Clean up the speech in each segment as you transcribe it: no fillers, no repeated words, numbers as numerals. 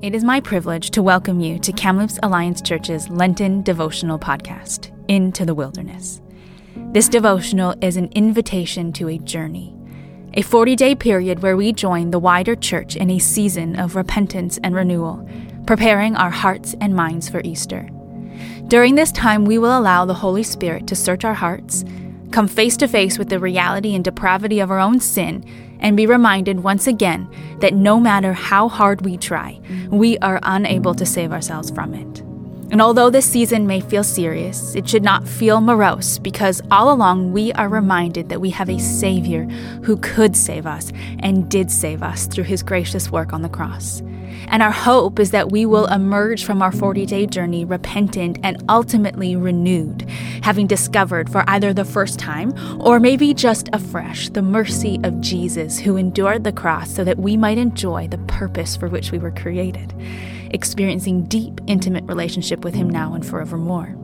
It is my privilege to welcome you to Kamloops Alliance Church's Lenten devotional podcast, Into the Wilderness. This devotional is an invitation to a journey, a 40-day period where we join the wider church in a season of repentance and renewal, preparing our hearts and minds for Easter. During this time, we will allow the Holy Spirit to search our hearts, come face to face with the reality and depravity of our own sin, and be reminded once again that no matter how hard we try, we are unable to save ourselves from it. And although this season may feel serious, it should not feel morose, because all along we are reminded that we have a Savior who could save us and did save us through his gracious work on the cross. And our hope is that we will emerge from our 40-day journey repentant and ultimately renewed, having discovered for either the first time or maybe just afresh the mercy of Jesus, who endured the cross so that we might enjoy the purpose for which we were created, experiencing deep, intimate relationship with him now and forevermore.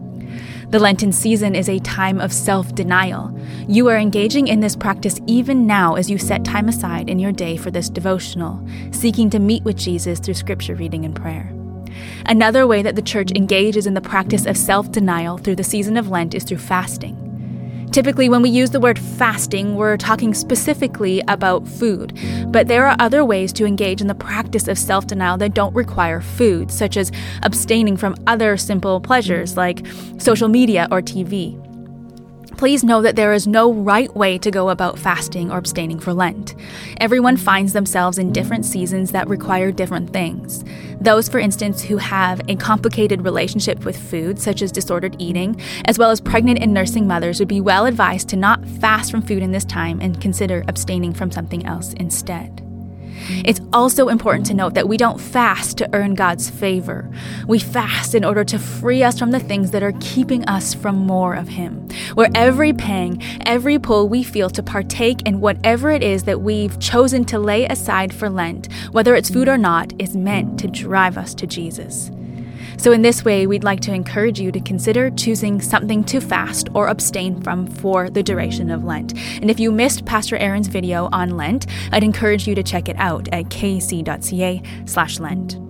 The Lenten season is a time of self-denial. You are engaging in this practice even now as you set time aside in your day for this devotional, seeking to meet with Jesus through scripture reading and prayer. Another way that the church engages in the practice of self-denial through the season of Lent is through fasting. Typically, when we use the word fasting, we're talking specifically about food, but there are other ways to engage in the practice of self-denial that don't require food, such as abstaining from other simple pleasures like social media or TV. Please know that there is no right way to go about fasting or abstaining for Lent. Everyone finds themselves in different seasons that require different things. Those, for instance, who have a complicated relationship with food, such as disordered eating, as well as pregnant and nursing mothers, would be well advised to not fast from food in this time and consider abstaining from something else instead. It's also important to note that we don't fast to earn God's favor. We fast in order to free us from the things that are keeping us from more of him, where every pang, every pull we feel to partake in whatever it is that we've chosen to lay aside for Lent, whether it's food or not, is meant to drive us to Jesus. So in this way, we'd like to encourage you to consider choosing something to fast or abstain from for the duration of Lent. And if you missed Pastor Aaron's video on Lent, I'd encourage you to check it out at kc.ca/Lent.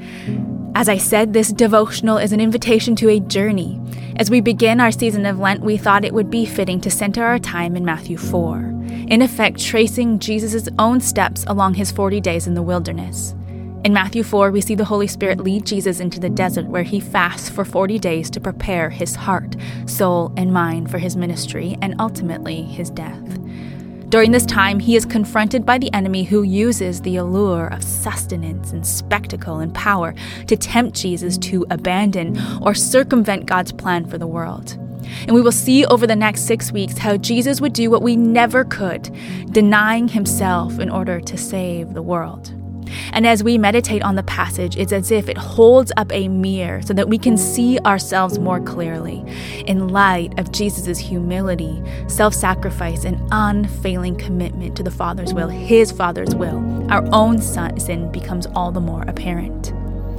As I said, this devotional is an invitation to a journey. As we begin our season of Lent, we thought it would be fitting to center our time in Matthew 4, in effect tracing Jesus' own steps along his 40 days in the wilderness. In Matthew 4, we see the Holy Spirit lead Jesus into the desert, where he fasts for 40 days to prepare his heart, soul, and mind for his ministry and ultimately his death. During this time, he is confronted by the enemy, who uses the allure of sustenance and spectacle and power to tempt Jesus to abandon or circumvent God's plan for the world. And we will see over the next 6 weeks how Jesus would do what we never could, denying himself in order to save the world. And as we meditate on the passage, it's as if it holds up a mirror so that we can see ourselves more clearly in light of Jesus' humility, self-sacrifice, and unfailing commitment to the Father's will, his Father's will. Our own sin becomes all the more apparent.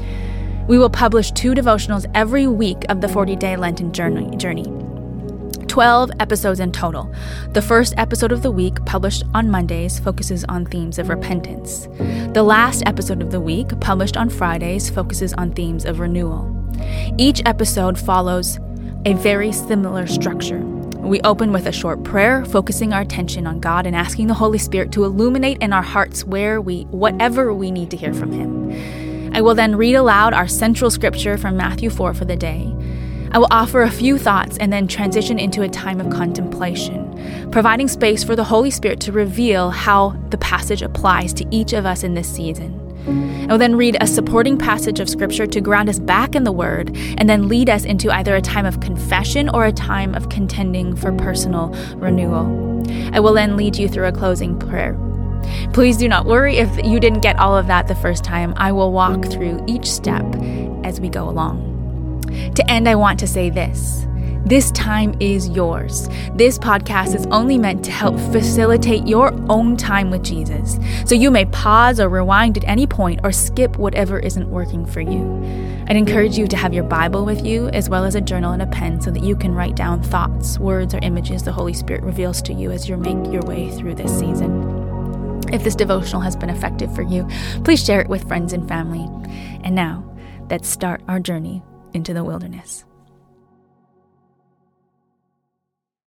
We will publish 2 devotionals every week of the 40-day Lenten journey. 12 episodes in total. The first episode of the week, published on Mondays, focuses on themes of repentance. The last episode of the week, published on Fridays, focuses on themes of renewal. Each episode follows a very similar structure. We open with a short prayer, focusing our attention on God and asking the Holy Spirit to illuminate in our hearts whatever we need to hear from him. I will then read aloud our central scripture from Matthew 4 for the day. I will offer a few thoughts and then transition into a time of contemplation, providing space for the Holy Spirit to reveal how the passage applies to each of us in this season. I will then read a supporting passage of Scripture to ground us back in the Word, and then lead us into either a time of confession or a time of contending for personal renewal. I will then lead you through a closing prayer. Please do not worry if you didn't get all of that the first time. I will walk through each step as we go along. To end, I want to say this. This time is yours. This podcast is only meant to help facilitate your own time with Jesus. So you may pause or rewind at any point or skip whatever isn't working for you. I'd encourage you to have your Bible with you, as well as a journal and a pen, so that you can write down thoughts, words, or images the Holy Spirit reveals to you as you make your way through this season. If this devotional has been effective for you, please share it with friends and family. And now, let's start our journey into the wilderness.